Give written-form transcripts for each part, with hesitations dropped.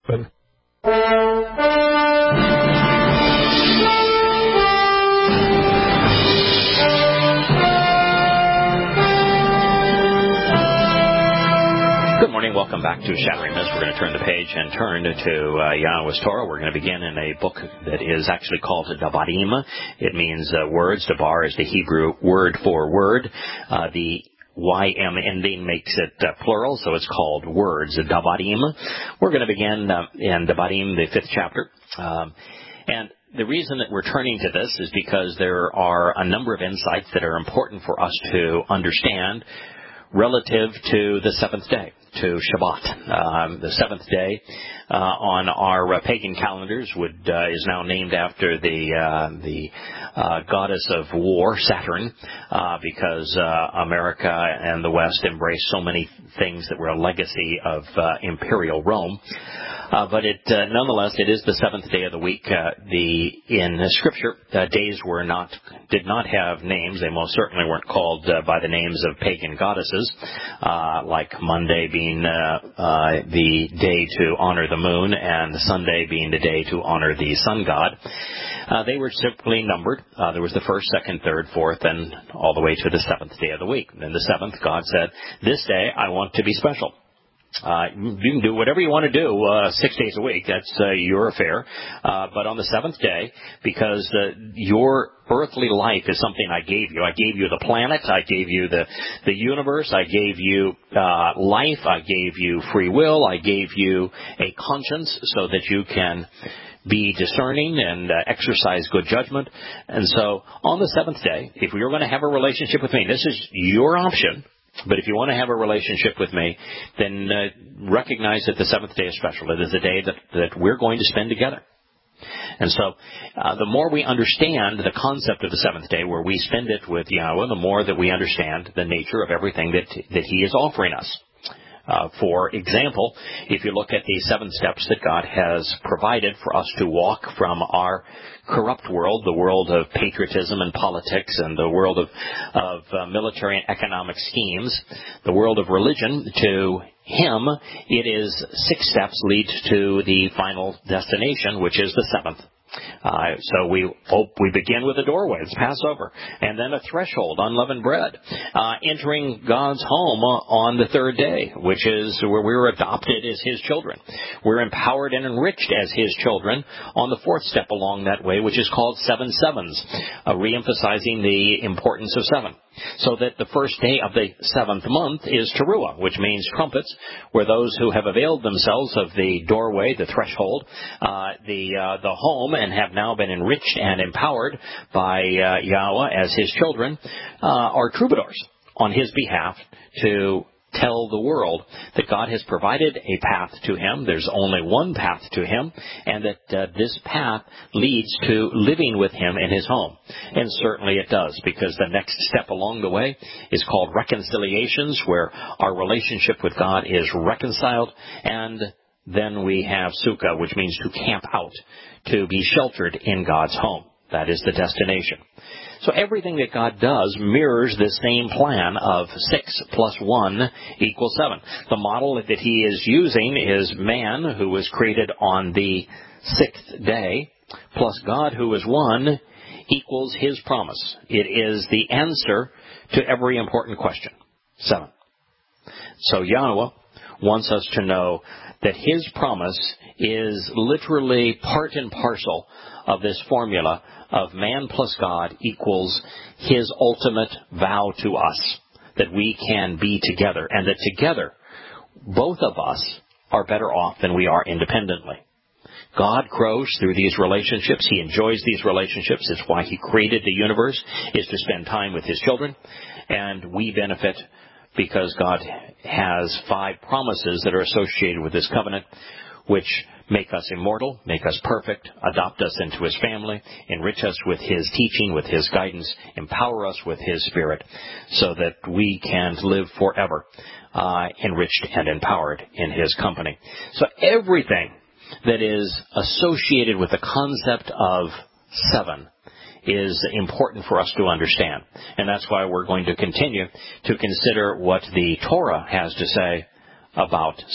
Good morning. Welcome back to Shattering Myths. We're going to turn the page and turn to Yahweh's Torah. We're going to begin in a book that is actually called Devarim. It means words. Debar is the Hebrew word for word. The YM ending makes it plural, so it's called words, Devarim. We're going to begin in Devarim, the 5th chapter. And the reason that we're turning to this is because there are a number of insights that are important for us to understand relative to the 7th day, to Shabbat. The 7th day on our pagan calendars is now named after the goddess of war, Saturn, because America and the West embraced so many things that were a legacy of imperial Rome. But nonetheless, it is the 7th day of the week. In Scripture, days did not have names. They most certainly weren't called by the names of pagan goddesses, like Monday being the day to honor the moon and Sunday being the day to honor the sun god. They were simply numbered. There was the 1st, 2nd, 3rd, 4th, and all the way to the 7th day of the week. Then the 7th, God said, this day I want to be special. You can do whatever you want to do 6 days a week. That's your affair. But on the 7th day, because your earthly life is something I gave you. I gave you the planet. I gave you the universe. I gave you life. I gave you free will. I gave you a conscience so that you can be discerning and exercise good judgment. And so on the 7th day, if you're going to have a relationship with me, this is your option. But if you want to have a relationship with me, then recognize that the 7th day is special. It is a day that we're going to spend together. And so the more we understand the concept of the 7th day, where we spend it with Yahweh, the more that we understand the nature of everything that He is offering us. For example, if you look at the 7 steps that God has provided for us to walk from our corrupt world, the world of patriotism and politics and the world of military and economic schemes, the world of religion, to Him, it is 6 steps lead to the final destination, which is the 7th. So we begin with a doorway, it's Passover, and then a threshold, unleavened bread, entering God's home on the 3rd day, which is where we're adopted as His children. We're empowered and enriched as His children on the 4th step along that way, which is called 7 sevens, reemphasizing the importance of 7. So that the 1st day of the 7th month is Teruah, which means trumpets, where those who have availed themselves of the doorway, the threshold, the home, and have now been enriched and empowered by Yahweh as His children, are troubadours on His behalf to tell the world that God has provided a path to Him. There's only one path to Him, and that this path leads to living with Him in His home. And certainly it does, because the next step along the way is called reconciliations, where our relationship with God is reconciled, and then we have Sukkah, which means to camp out, to be sheltered in God's home. That is the destination. So everything that God does mirrors this same plan of 6 plus 1 equals 7. The model that He is using is man, who was created on the 6th day, plus God, who is 1, equals His promise. It is the answer to every important question. 7. So Yahweh wants us to know that His promise is literally part and parcel of this formula of man plus God equals His ultimate vow to us, that we can be together, and that together, both of us are better off than we are independently. God grows through these relationships. He enjoys these relationships. It's why He created the universe, is to spend time with His children, and we benefit because God has 5 promises that are associated with this covenant, which make us immortal, make us perfect, adopt us into His family, enrich us with His teaching, with His guidance, empower us with His Spirit, so that we can live forever enriched and empowered in His company. So everything that is associated with the concept of 7 is important for us to understand. And that's why we're going to continue to consider what the Torah has to say about 7.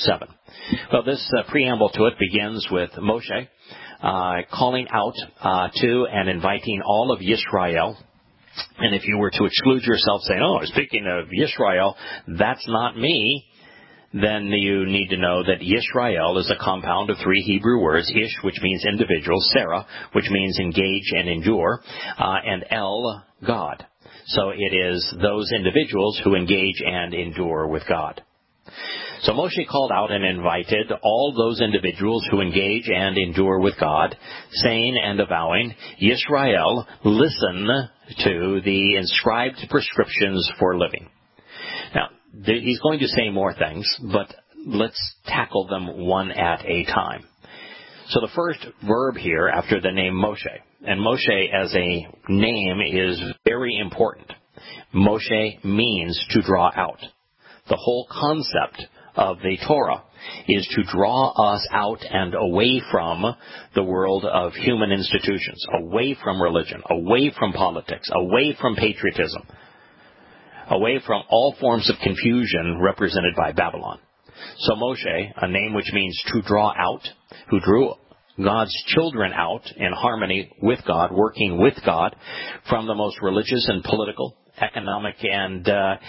Well, this preamble to it begins with Moshe calling out to and inviting all of Yisrael. And if you were to exclude yourself, saying, oh, speaking of Yisrael, that's not me, then you need to know that Yisrael is a compound of three Hebrew words, Ish, which means individual, Sarah, which means engage and endure, and El, God. So it is those individuals who engage and endure with God. So Moshe called out and invited all those individuals who engage and endure with God, saying and avowing, Yisrael, listen to the inscribed prescriptions for living. Now, he's going to say more things, but let's tackle them one at a time. So the first verb here after the name Moshe, and Moshe as a name is very important. Moshe means to draw out. The whole concept of the Torah is to draw us out and away from the world of human institutions, away from religion, away from politics, away from patriotism, away from all forms of confusion represented by Babylon. So Moshe, a name which means to draw out, who drew God's children out in harmony with God, working with God, from the most religious and political, economic and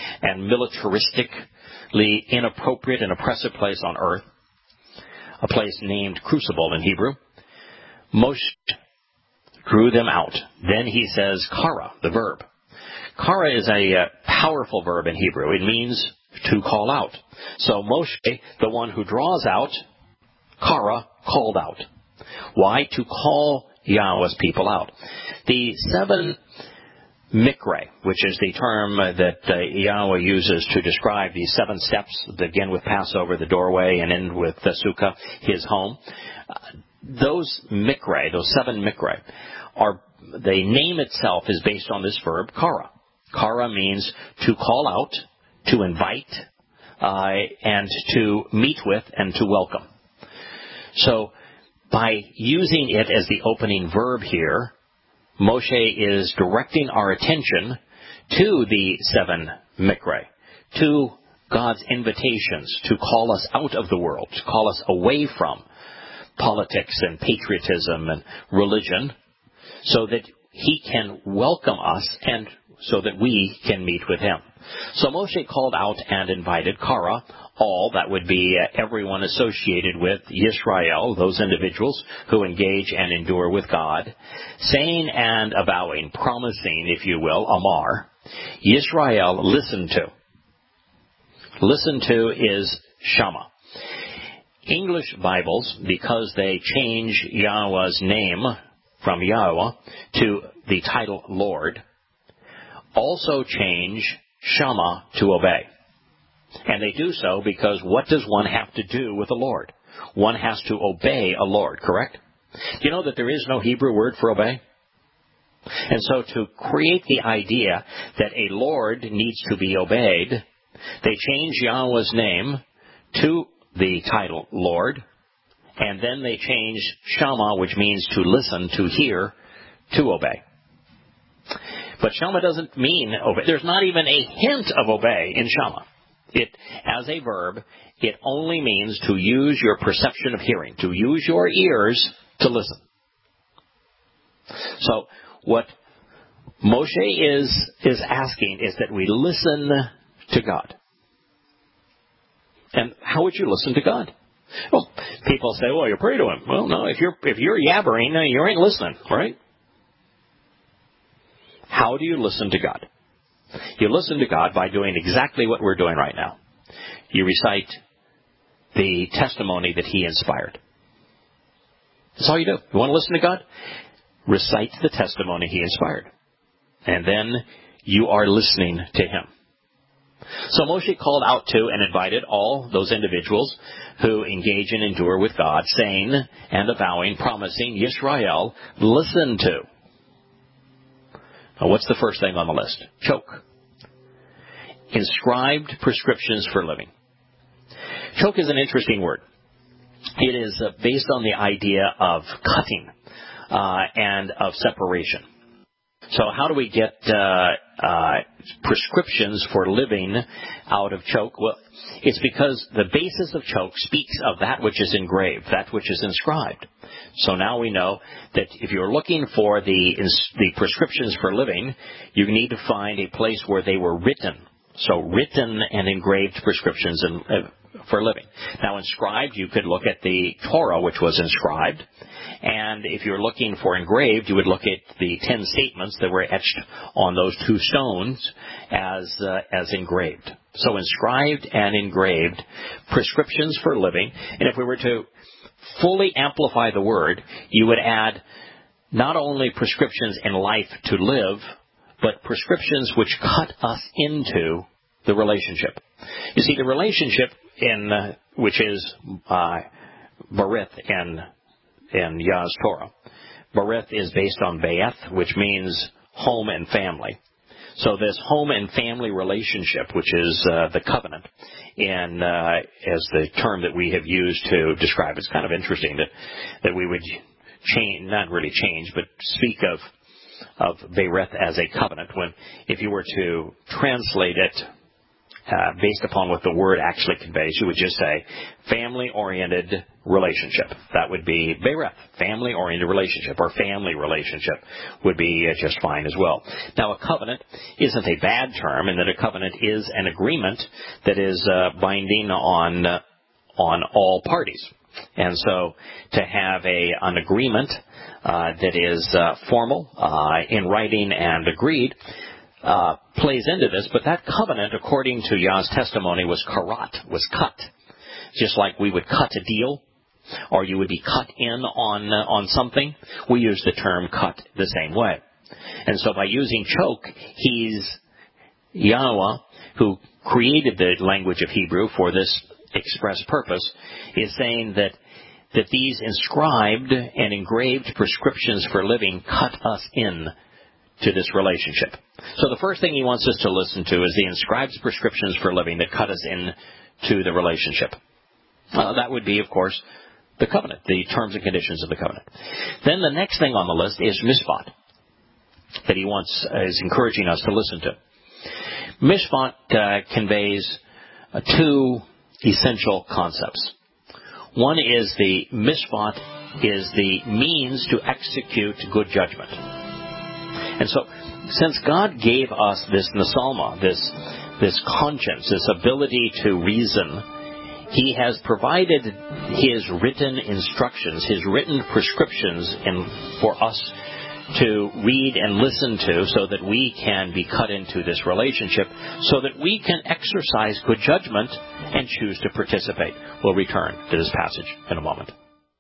militaristically inappropriate and oppressive place on earth, a place named Crucible in Hebrew. Moshe drew them out. Then he says kara, the verb. Kara is a powerful verb in Hebrew. It means to call out. So Moshe, the one who draws out, kara, called out. Why? To call Yahweh's people out. The 7 mikre, which is the term that Yahweh uses to describe these 7 steps, begin with Passover, the doorway, and end with the Sukkah, his home. Those mikre, those 7 mikre, the name itself is based on this verb, kara. Kara means to call out, to invite, and to meet with, and to welcome. So, by using it as the opening verb here, Moshe is directing our attention to the 7 mikre, to God's invitations to call us out of the world, to call us away from politics and patriotism and religion, so that he can welcome us and so that we can meet with him. So Moshe called out and invited kara, all, that would be everyone associated with Yisrael, those individuals who engage and endure with God, saying and avowing, promising, if you will, Amar, Yisrael, listen to. Listen to is Shama. English Bibles, because they change Yahweh's name from Yahweh to the title Lord, also change Shama to obey. And they do so because what does one have to do with the Lord? One has to obey a Lord, correct? Do you know that there is no Hebrew word for obey? And so to create the idea that a Lord needs to be obeyed, they change Yahweh's name to the title Lord, and then they change Shama, which means to listen, to hear, to obey. But Shama doesn't mean obey. There's not even a hint of obey in Shama. It, as a verb, it only means to use your perception of hearing, to use your ears to listen. So what Moshe is asking is that we listen to God. And how would you listen to God? Well, people say, well, you pray to him. Well, no, if you're yabbering, you ain't listening, right? How do you listen to God? You listen to God by doing exactly what we're doing right now. You recite the testimony that he inspired. That's all you do. You want to listen to God? Recite the testimony he inspired. And then you are listening to him. So Moshe called out to and invited all those individuals who engage and endure with God, saying and avowing, promising, Yisrael, listen to. Now, what's the first thing on the list? Choke. Inscribed prescriptions for living. Choke is an interesting word. It is based on the idea of cutting and of separation. So how do we get prescriptions for living out of Choke? Well, it's because the basis of Choke speaks of that which is engraved, that which is inscribed. So now we know that if you're looking for the prescriptions for living, you need to find a place where they were written. So written and engraved prescriptions for living. Now inscribed, you could look at the Torah, which was inscribed. And if you're looking for engraved, you would look at the 10 statements that were etched on those 2 stones as engraved. So inscribed and engraved prescriptions for living. And if we were to fully amplify the word, you would add not only prescriptions in life to live, but prescriptions which cut us into the relationship. You see, the relationship which is Berith in Yah's Torah. Berith is based on Be'eth, which means home and family. So this home and family relationship, which is the covenant, as the term that we have used to describe, it's kind of interesting that we would change, not really change, but speak of Berith as a covenant, when if you were to translate it based upon what the word actually conveys, you would just say family-oriented relationship. That would be Berith, family-oriented relationship, or family relationship would be just fine as well. Now, a covenant isn't a bad term, in that a covenant is an agreement that is binding on all parties. And so to have an agreement that is formal, in writing and agreed, plays into this, but that covenant, according to Yah's testimony, was karat, was cut. Just like we would cut a deal, or you would be cut in on something, we use the term cut the same way. And so by using Choke, he's Yahweh, who created the language of Hebrew for this express purpose, is saying that these inscribed and engraved prescriptions for living cut us in to this relationship. So the first thing he wants us to listen to is the inscribed prescriptions for living that cut us in to the relationship. That would be, of course, the covenant, the terms and conditions of the covenant. Then the next thing on the list is mishpat, that he is encouraging us to listen to. Mishpat conveys 2 essential concepts. One is the mishpat is the means to execute good judgment. And so, since God gave us this nasalma, this conscience, this ability to reason, He has provided His written instructions, His written prescriptions for us to read and listen to, so that we can be cut into this relationship, so that we can exercise good judgment and choose to participate. We'll return to this passage in a moment.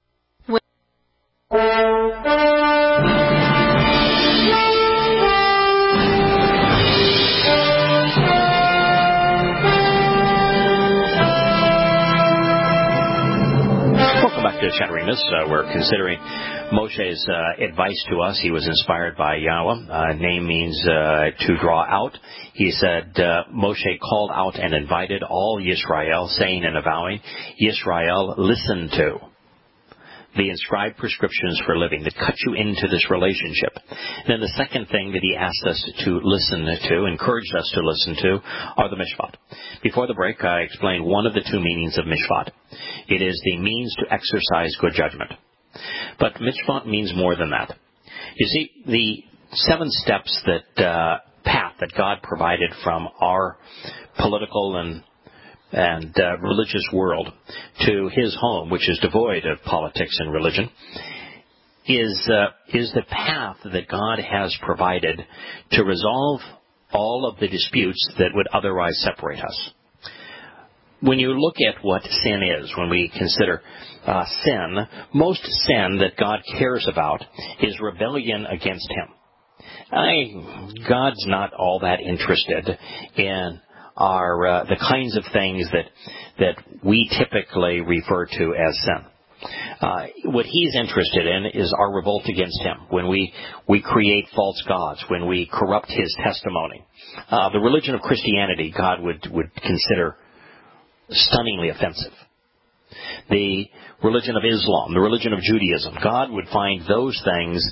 To Chattering we're considering Moshe's advice to us. He was inspired by Yahweh. Name means to draw out. He said, Moshe called out and invited all Yisrael, saying and avowing, Yisrael, listen to the inscribed prescriptions for living that cut you into this relationship. Then the second thing that he asked us to listen to, encouraged us to listen to, are the mishpat. Before the break, I explained one of the 2 meanings of mishpat. It is the means to exercise good judgment. But mishpat means more than that. You see, the 7 steps path that God provided from our political and religious world to His home, which is devoid of politics and religion, is the path that God has provided to resolve all of the disputes that would otherwise separate us. When you look at what sin is, when we consider sin, most sin that God cares about is rebellion against Him. God's not all that interested in the kinds of things that we typically refer to as sin. What He's interested in is our revolt against Him, when we create false gods, when we corrupt His testimony. The religion of Christianity, God would consider stunningly offensive. the religion of Islam, the religion of Judaism. God would find those things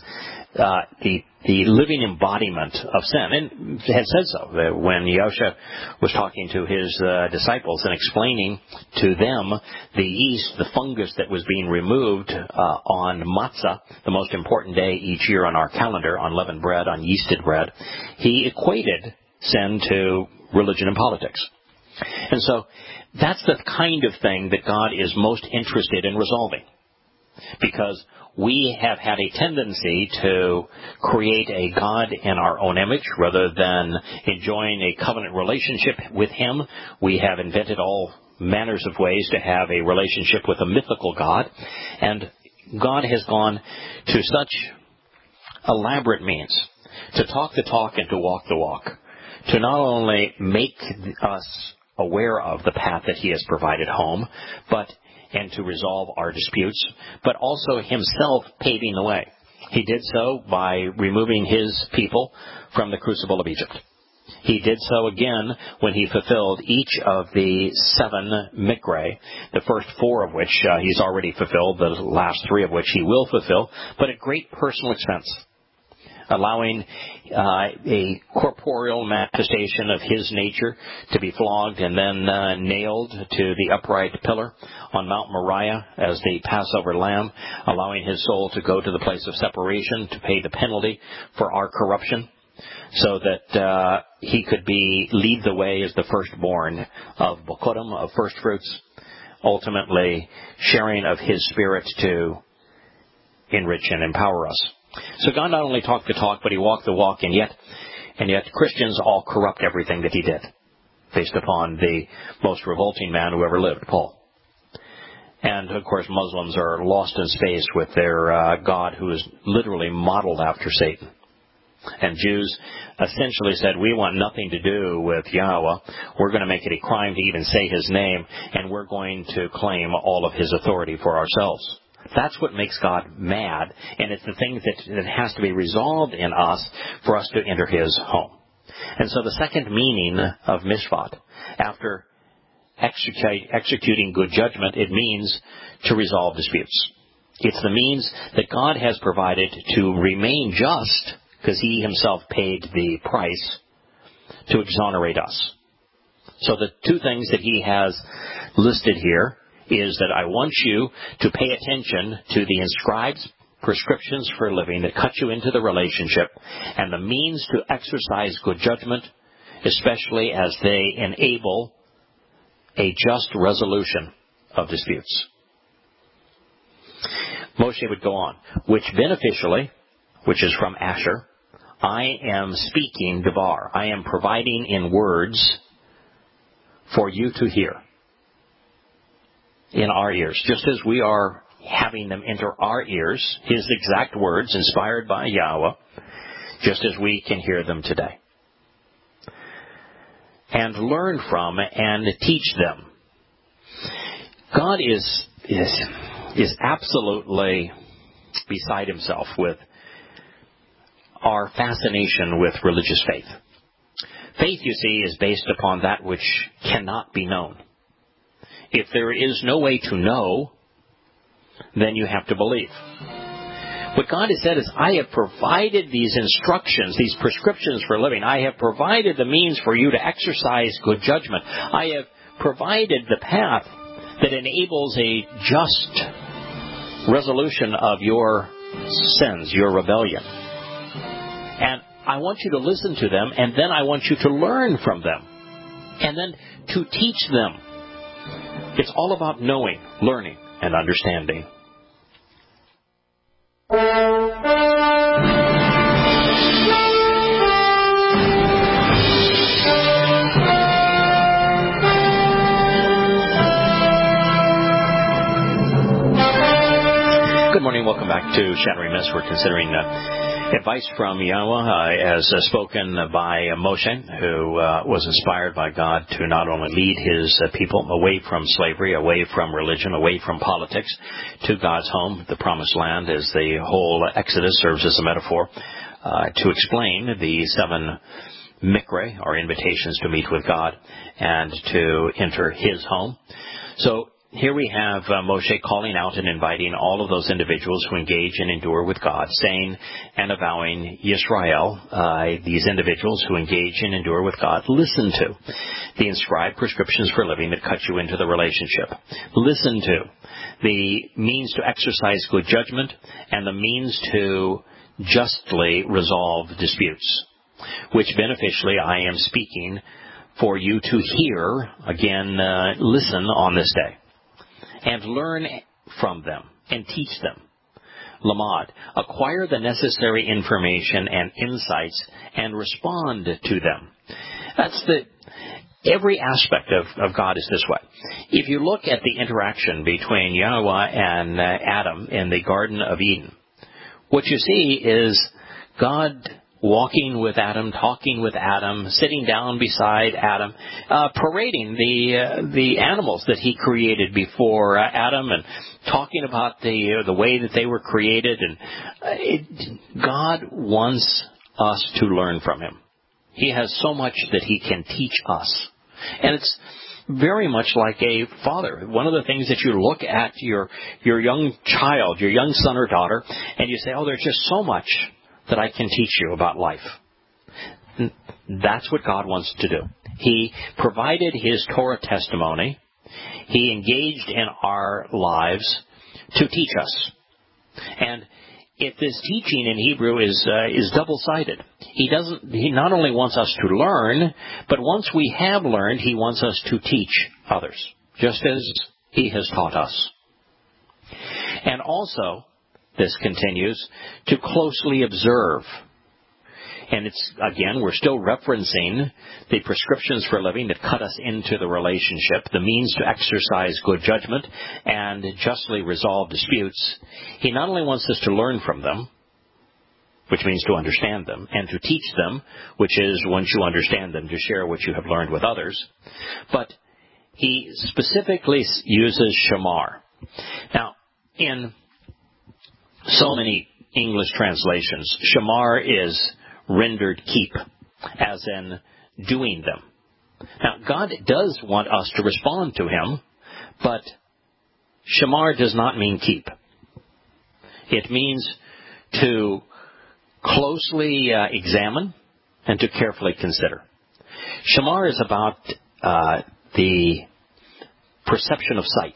the living embodiment of sin, and had said so. When Yahusha was talking to his disciples and explaining to them the yeast, the fungus that was being removed on matzah, the most important day each year on our calendar, on leavened bread, on yeasted bread, he equated sin to religion and politics. And so that's the kind of thing that God is most interested in resolving, because we have had a tendency to create a God in our own image rather than enjoying a covenant relationship with Him. We have invented all manners of ways to have a relationship with a mythical God, and God has gone to such elaborate means to talk the talk and to walk the walk, to not only make us aware of the path that He has provided home, and to resolve our disputes, but also Himself paving the way. He did so by removing His people from the crucible of Egypt. He did so again when He fulfilled each of the 7 mikre, the first 4 of which He's already fulfilled, the last 3 of which He will fulfill, but at great personal expense, allowing a corporeal manifestation of His nature to be flogged and then nailed to the upright pillar on Mount Moriah as the Passover lamb, allowing His soul to go to the place of separation to pay the penalty for our corruption, so that He could lead the way as the firstborn of Bokurim, of first fruits, ultimately sharing of His Spirit to enrich and empower us. So God not only talked the talk, but He walked the walk, and yet Christians all corrupt everything that He did, based upon the most revolting man who ever lived, Paul. And, of course, Muslims are lost in space with their God, who is literally modeled after Satan. And Jews essentially said, we want nothing to do with Yahweh. We're going to make it a crime to even say His name, and we're going to claim all of His authority for ourselves. That's what makes God mad, and it's the thing that has to be resolved in us for us to enter His home. And so the second meaning of mishpat, after executing good judgment, it means to resolve disputes. It's the means that God has provided to remain just, because He Himself paid the price to exonerate us. So the 2 things that He has listed here is that I want you to pay attention to the inscribed prescriptions for living that cut you into the relationship, and the means to exercise good judgment, especially as they enable a just resolution of disputes. Moshe would go on, which beneficially, which is from Asher, I am speaking Devar. I am providing in words for you to hear in our ears, just as we are having them enter our ears, His exact words inspired by Yahweh, just as we can hear them today. And learn from and teach them. God is absolutely beside Himself with our fascination with religious faith. Faith, you see, is based upon that which cannot be known. If there is no way to know, then you have to believe. What God has said is, I have provided these instructions, these prescriptions for living. I have provided the means for you to exercise good judgment. I have provided the path that enables a just resolution of your sins, your rebellion. And I want you to listen to them, and then I want you to learn from them, and then to teach them. It's all about knowing, learning, and understanding. Good morning. Welcome back to Shattering Myths. We're considering advice from Yahweh as spoken by Moshe, who was inspired by God to not only lead his people away from slavery, away from religion, away from politics, to God's home, the promised land, as the whole Exodus serves as a metaphor, to explain the 7 mikre, or invitations to meet with God, and to enter His home. So here we have Moshe calling out and inviting all of those individuals who engage and endure with God, saying and avowing Yisrael, these individuals who engage and endure with God, listen to the inscribed prescriptions for living that cut you into the relationship. Listen to the means to exercise good judgment and the means to justly resolve disputes, which beneficially I am speaking for you to hear, again, listen on this day, and learn from them and teach them. Lamad, acquire the necessary information and insights and respond to them. Every aspect of God is this way. If you look at the interaction between Yahweh and Adam in the Garden of Eden, what you see is God walking with Adam, talking with Adam, sitting down beside Adam, parading the animals that he created before Adam, and talking about the way that they were created. And God wants us to learn from him. He has so much that he can teach us. And it's very much like a father. One of the things that you look at your young child, your young son or daughter, and you say, oh, there's just so much that I can teach you about life. That's what God wants to do. He provided his Torah testimony. He engaged in our lives to teach us. And if this teaching in Hebrew is double-sided, he not only wants us to learn, but once we have learned, he wants us to teach others, just as he has taught us. And also, this continues, to closely observe. And we're still referencing the prescriptions for living that cut us into the relationship, the means to exercise good judgment and justly resolve disputes. He not only wants us to learn from them, which means to understand them, and to teach them, which is, once you understand them, to share what you have learned with others, but he specifically uses shamar. Now, in so many English translations, shamar is rendered keep, as in doing them. Now, God does want us to respond to him, but shamar does not mean keep. It means to closely examine and to carefully consider. Shamar is about the perception of sight.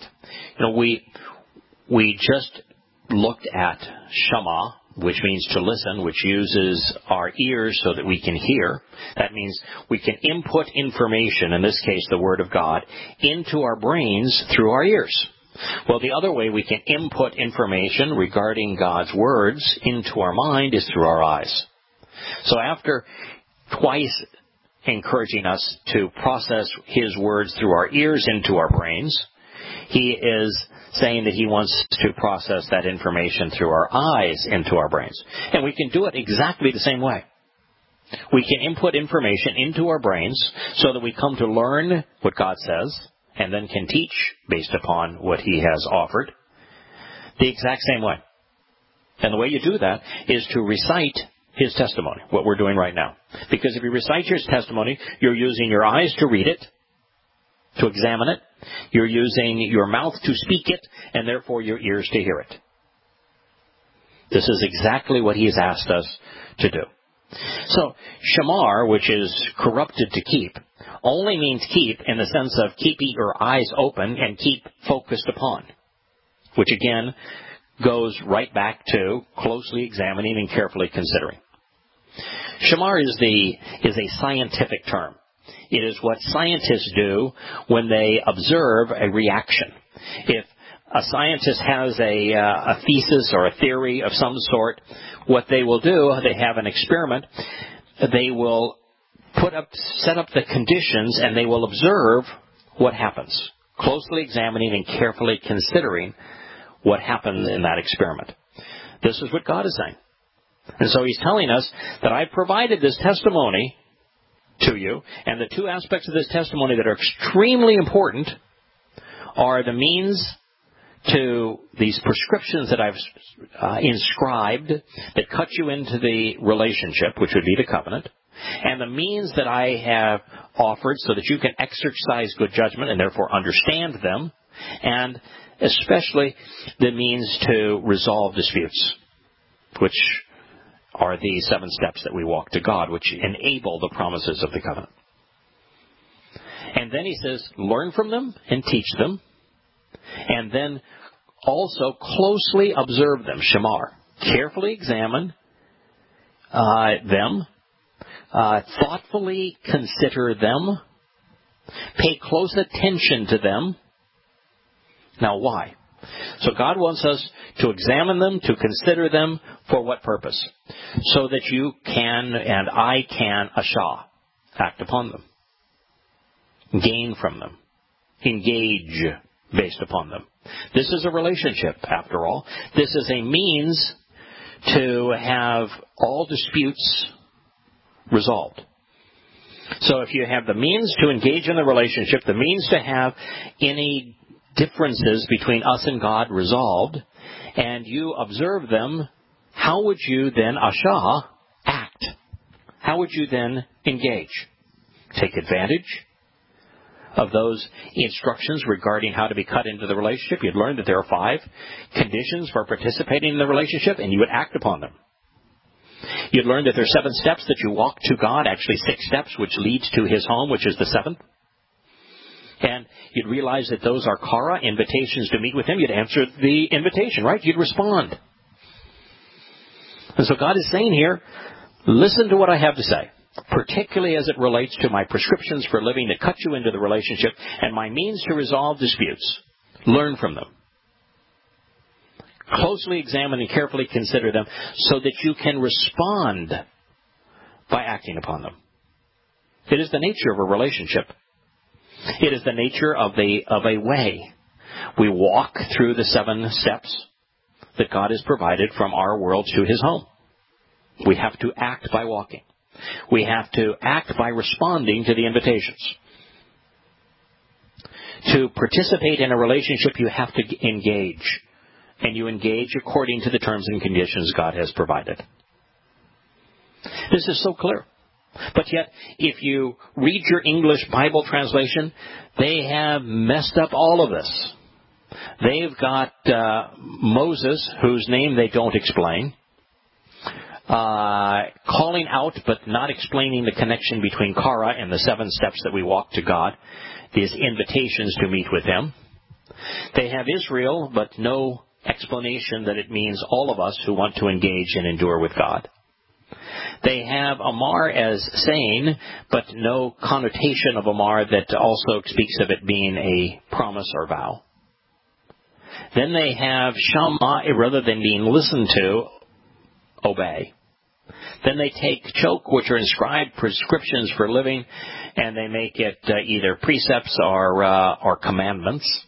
We just looked at Shama, which means to listen, which uses our ears so that we can hear. That means we can input information, in this case the Word of God, into our brains through our ears. Well, the other way we can input information regarding God's words into our mind is through our eyes. So after twice encouraging us to process his words through our ears into our brains, he is saying that he wants to process that information through our eyes into our brains. And we can do it exactly the same way. We can input information into our brains so that we come to learn what God says and then can teach based upon what he has offered the exact same way. And the way you do that is to recite his testimony, what we're doing right now. Because if you recite his testimony, you're using your eyes to read it, to examine it. You're using your mouth to speak it, and therefore your ears to hear it. This is exactly what he has asked us to do. So, shamar, which is corrupted to keep, only means keep in the sense of keeping your eyes open and keep focused upon, which again goes right back to closely examining and carefully considering. Shamar is a scientific term. It is what scientists do when they observe a reaction. If a scientist has a thesis or a theory of some sort, what they will do, they have an experiment, they will set up the conditions and they will observe what happens, closely examining and carefully considering what happened in that experiment. This is what God is saying. And so he's telling us that I've provided this testimony to you, and the two aspects of this testimony that are extremely important are the means to these prescriptions that I've inscribed that cut you into the relationship, which would be the covenant, and the means that I have offered so that you can exercise good judgment and therefore understand them, and especially the means to resolve disputes, which are the 7 steps that we walk to God, which enable the promises of the covenant. And then he says, learn from them and teach them, and then also closely observe them, shamar. Carefully examine them, thoughtfully consider them, pay close attention to them. Now, why? So God wants us to examine them, to consider them, for what purpose? So that you can, and I can, ashah, act upon them, gain from them, engage based upon them. This is a relationship, after all. This is a means to have all disputes resolved. So if you have the means to engage in the relationship, the means to have any differences between us and God resolved, and you observe them, how would you then, ashah, act? How would you then engage? Take advantage of those instructions regarding how to be cut into the relationship. You'd learn that there are 5 conditions for participating in the relationship, and you would act upon them. You'd learn that there are 7 steps that you walk to God, actually 6 steps, which leads to His home, which is the 7th. And you'd realize that those are kara, invitations to meet with Him. You'd answer the invitation, right? You'd respond. And so God is saying here, listen to what I have to say, particularly as it relates to my prescriptions for living that cut you into the relationship and my means to resolve disputes. Learn from them. Closely examine and carefully consider them so that you can respond by acting upon them. It is the nature of a relationship. It is the nature of a way. We walk through the 7 steps that God has provided from our world to His home. We have to act by walking. We have to act by responding to the invitations. To participate in a relationship, you have to engage. And you engage according to the terms and conditions God has provided. This is so clear. But yet, if you read your English Bible translation, they have messed up all of this. They've got Moses, whose name they don't explain, calling out but not explaining the connection between kara and the 7 steps that we walk to God, these invitations to meet with Him. They have Israel, but no explanation that it means all of us who want to engage and endure with God. They have Amar as saying, but no connotation of Amar that also speaks of it being a promise or vow. Then they have Shama, rather than being listened to, obey. Then they take Chok, which are inscribed prescriptions for living, and they make it either precepts or commandments.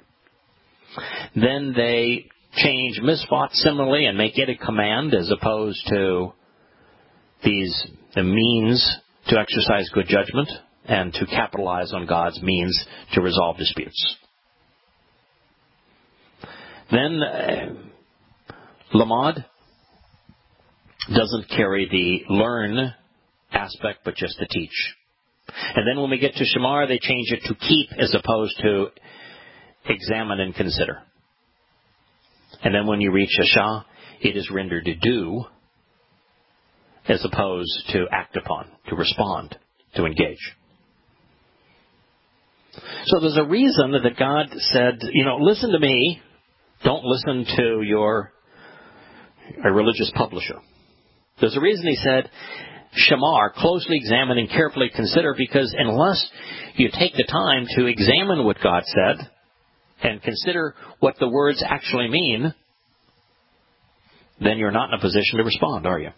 Then they change Misfot similarly and make it a command as opposed to the means to exercise good judgment and to capitalize on God's means to resolve disputes. Then Lamad doesn't carry the learn aspect, but just to teach. And then when we get to Shamar, they change it to keep as opposed to examine and consider. And then when you reach Ashah, it is rendered to do as opposed to act upon, to respond, to engage. So there's a reason that God said, listen to me. Don't listen to a religious publisher. There's a reason He said, Shamar, closely examine and carefully consider, because unless you take the time to examine what God said and consider what the words actually mean, then you're not in a position to respond, are you?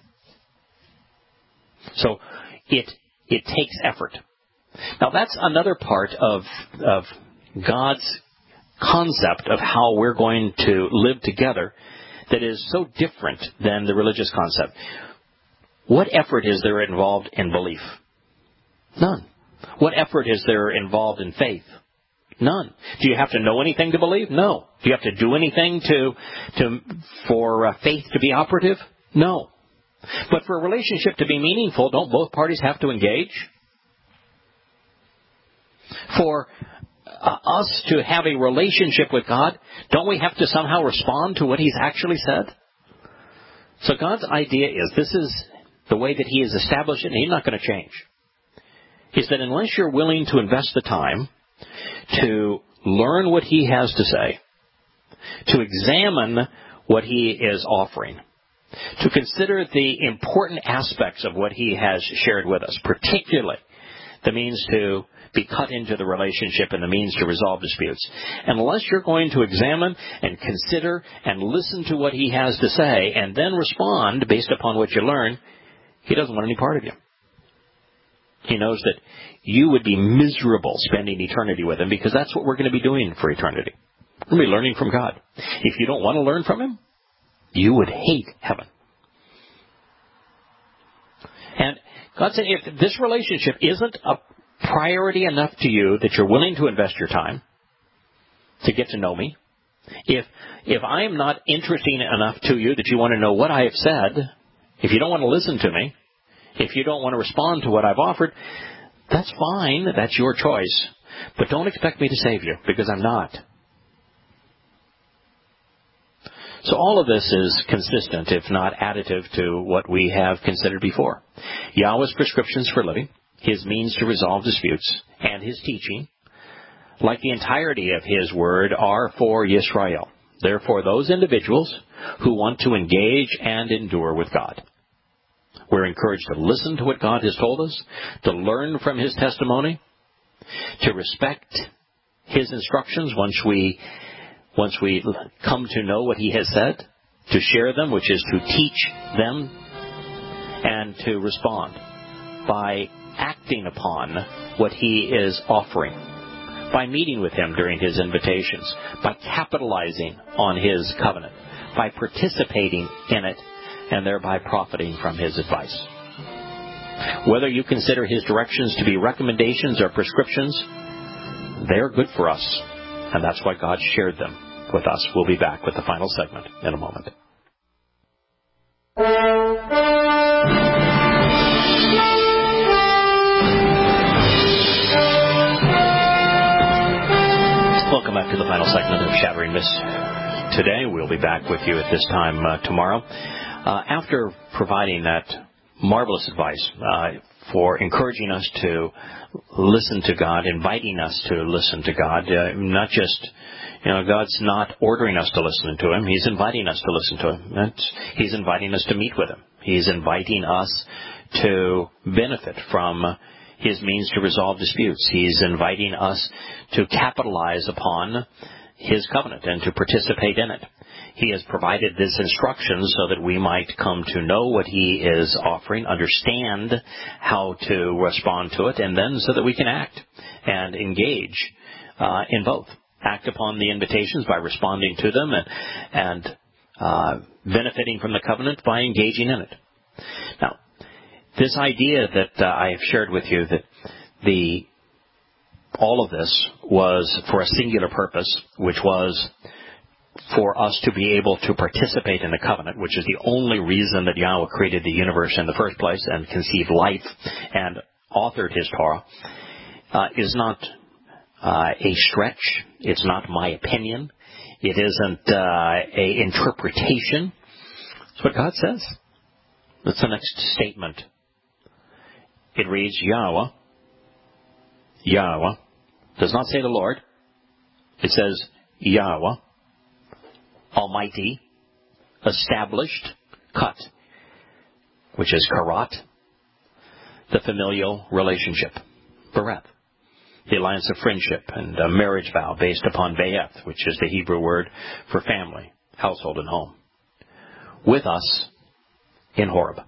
So it takes effort. Now that's another part of God's concept of how we're going to live together that is so different than the religious concept. What effort is there involved in belief? None. What effort is there involved in faith? None. Do you have to know anything to believe? No. Do you have to do anything for faith to be operative? No. But for a relationship to be meaningful, don't both parties have to engage? For us to have a relationship with God, don't we have to somehow respond to what He's actually said? So God's idea is, this is the way that He has established it, and He's not going to change. He said, unless you're willing to invest the time to learn what He has to say, to examine what He is offering, to consider the important aspects of what He has shared with us, particularly the means to be cut into the relationship and the means to resolve disputes. Unless you're going to examine and consider and listen to what He has to say and then respond based upon what you learn, He doesn't want any part of you. He knows that you would be miserable spending eternity with Him, because that's what we're going to be doing for eternity. We're going to be learning from God. If you don't want to learn from Him, you would hate heaven. And God said, if this relationship isn't a priority enough to you that you're willing to invest your time to get to know me, if I am not interesting enough to you that you want to know what I have said, if you don't want to listen to me, if you don't want to respond to what I've offered, that's fine. That's your choice. But don't expect me to save you, because I'm not. So all of this is consistent, if not additive, to what we have considered before. Yahweh's prescriptions for living, His means to resolve disputes, and His teaching, like the entirety of His word, are for Yisrael. They're for those individuals who want to engage and endure with God. We're encouraged to listen to what God has told us, to learn from His testimony, to respect His instructions once we come to know what He has said, to share them, which is to teach them, and to respond by acting upon what He is offering, by meeting with Him during His invitations, by capitalizing on His covenant, by participating in it, and thereby profiting from His advice. Whether you consider His directions to be recommendations or prescriptions, they're good for us, and that's why God shared them with us. We'll be back with the final segment in a moment. Welcome back to the final segment of Shattering Myths today. We'll be back with you at this time tomorrow. After providing that marvelous advice for encouraging us to listen to God, inviting us to listen to God, not just, God's not ordering us to listen to Him. He's inviting us to listen to Him. He's inviting us to meet with Him. He's inviting us to benefit from His means to resolve disputes. He's inviting us to capitalize upon His covenant and to participate in it. He has provided this instruction so that we might come to know what He is offering, understand how to respond to it, and then so that we can act and engage in both. Act upon the invitations by responding to them and benefiting from the covenant by engaging in it. Now, this idea that I have shared with you, that all of this was for a singular purpose, which was for us to be able to participate in the covenant, which is the only reason that Yahweh created the universe in the first place and conceived life and authored His Torah, is not a stretch. It's not my opinion. It isn't a interpretation. It's what God says. That's the next statement. It reads, Yahweh does not say the Lord. It says Yahweh, Almighty, established, cut, which is karat, the familial relationship, bereth, the alliance of friendship, and a marriage vow based upon be'eth, which is the Hebrew word for family, household, and home, with us in Horeb.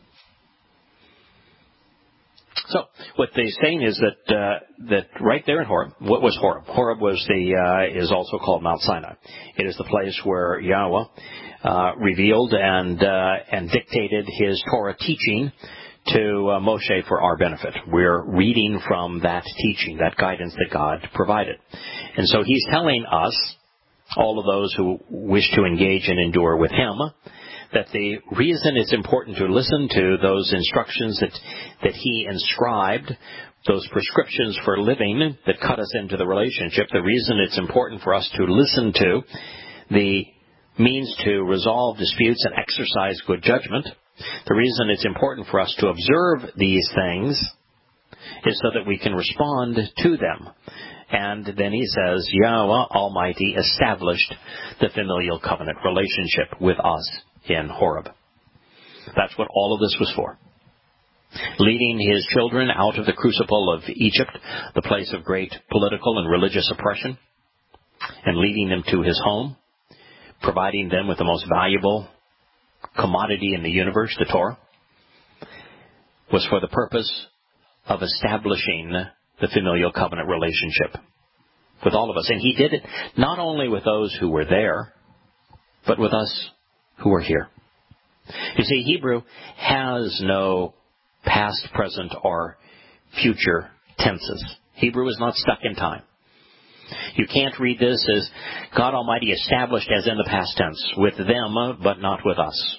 So, what they're saying is that right there in Horeb, what was Horeb? Horeb was is also called Mount Sinai. It is the place where Yahweh revealed and dictated His Torah teaching to Moshe for our benefit. We're reading from that teaching, that guidance that God provided. And so He's telling us, all of those who wish to engage and endure with Him, that the reason it's important to listen to those instructions that he inscribed, those prescriptions for living that cut us into the relationship, the reason it's important for us to listen to the means to resolve disputes and exercise good judgment, the reason it's important for us to observe these things is so that we can respond to them. And then he says, Yahweh Almighty established the familial covenant relationship with us in Horeb. That's what all of this was for. Leading his children out of the crucible of Egypt, the place of great political and religious oppression, and leading them to his home, providing them with the most valuable commodity in the universe, the Torah, was for the purpose of establishing the familial covenant relationship with all of us. And he did it not only with those who were there, but with us who are here. You see, Hebrew has no past, present, or future tenses. Hebrew is not stuck in time. You can't read this as God Almighty established as in the past tense, with them, but not with us.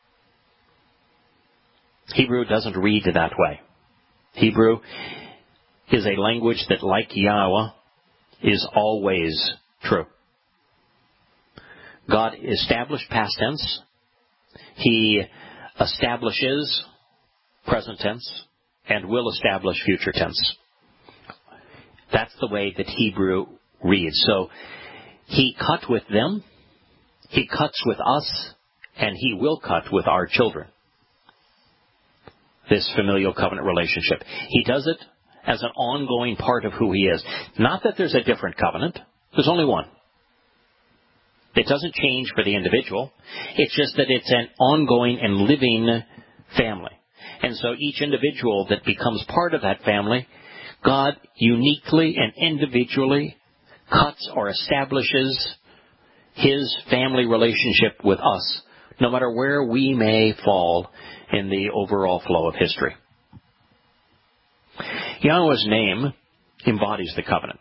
Hebrew doesn't read that way. Hebrew is a language that, like Yahweh, is always true. God established past tense. He establishes present tense and will establish future tense. That's the way that Hebrew reads. So he cut with them, he cuts with us, and he will cut with our children. This familial covenant relationship. He does it as an ongoing part of who he is. Not that there's a different covenant. There's only one. It doesn't change for the individual. It's just that it's an ongoing and living family. And so each individual that becomes part of that family, God uniquely and individually cuts or establishes his family relationship with us, no matter where we may fall in the overall flow of history. Yahweh's name embodies the covenant.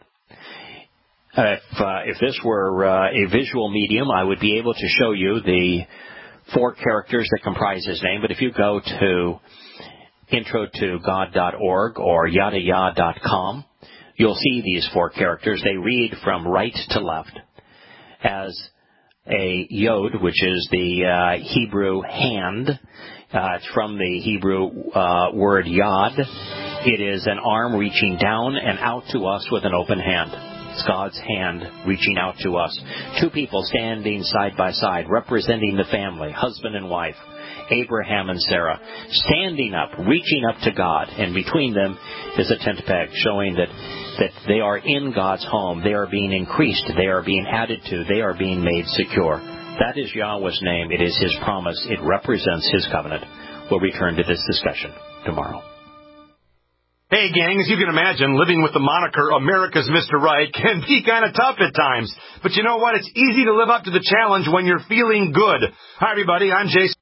If this were a visual medium, I would be able to show you the 4 characters that comprise his name. But if you go to intro2god.org or yadayah.com, you'll see these 4 characters. They read from right to left as a yod, which is the Hebrew hand. It's from the Hebrew word yad. It is an arm reaching down and out to us with an open hand. It's God's hand reaching out to us. 2 people standing side by side, representing the family, husband and wife, Abraham and Sarah, standing up, reaching up to God, and between them is a tent peg, showing that they are in God's home. They are being increased. They are being added to. They are being made secure. That is Yahweh's name. It is his promise. It represents his covenant. We'll return to this discussion tomorrow. Hey, gang, as you can imagine, living with the moniker America's Mr. Right can be kind of tough at times. But you know what? It's easy to live up to the challenge when you're feeling good. Hi, everybody. I'm Jason.